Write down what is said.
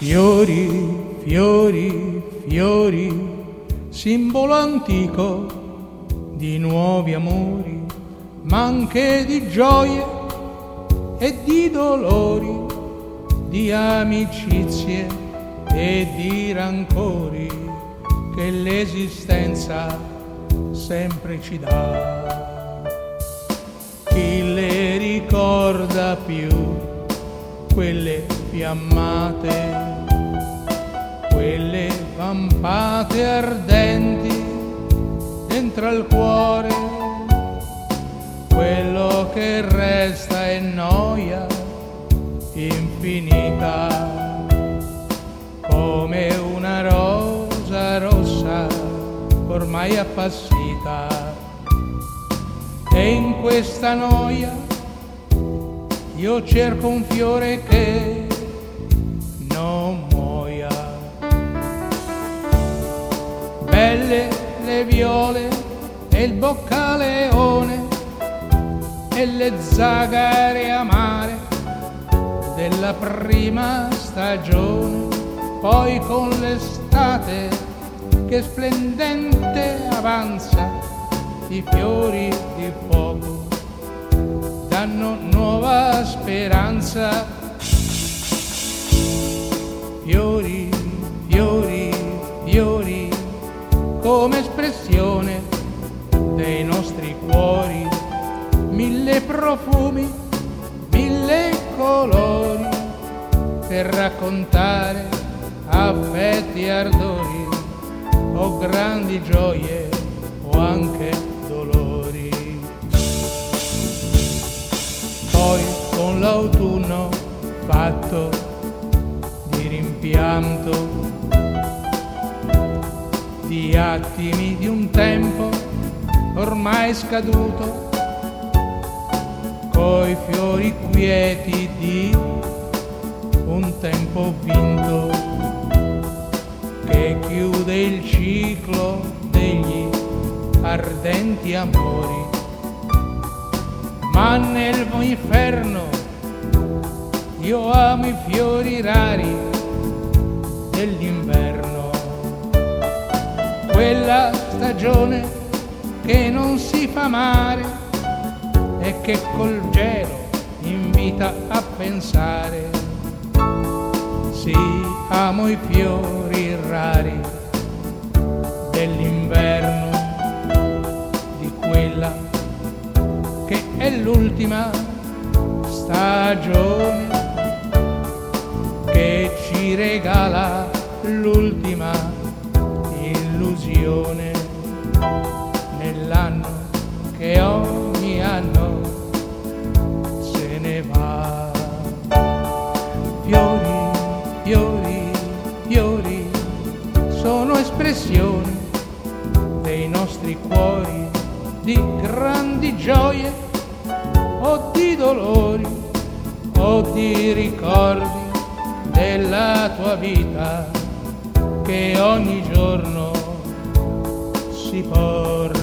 Fiori, fiori, fiori, simbolo antico di nuovi amori, ma anche di gioie e di dolori, di amicizie e di rancori che l'esistenza sempre ci dà. Chi le ricorda più quelle fiammate, quelle vampate ardenti dentro al cuore, quello che resta è noia infinita, come una rosa rossa ormai appassita. E in questa noia io cerco un fiore che non muoia. Belle le viole e il boccaleone e le zagare amare della prima stagione, poi con l'estate che splendente avanza, i fiori di fuoco danno nuova speranza. Fiori, fiori, fiori, come espressione dei nostri cuori, mille profumi, mille colori, per raccontare affetti e ardori, o grandi gioie o anche dolori. Poi con l'autunno fatto di rimpianto, di attimi di un tempo ormai scaduto, coi fiori quieti di un tempo vinto, che chiude il ciclo degli ardenti amori. Ma nel inferno io amo i fiori rari dell'inverno, quella stagione che non si fa mare e che col gelo invita a pensare. Sì, amo i fiori rari dell'inverno, di quella che è l'ultima stagione, che ci regala l'ultima illusione, nell'anno che ogni anno se ne va. Fiori, fiori, fiori, sono espressioni dei nostri cuori, di grandi gioie o di dolori o di ricordi della tua vita che ogni giorno si porta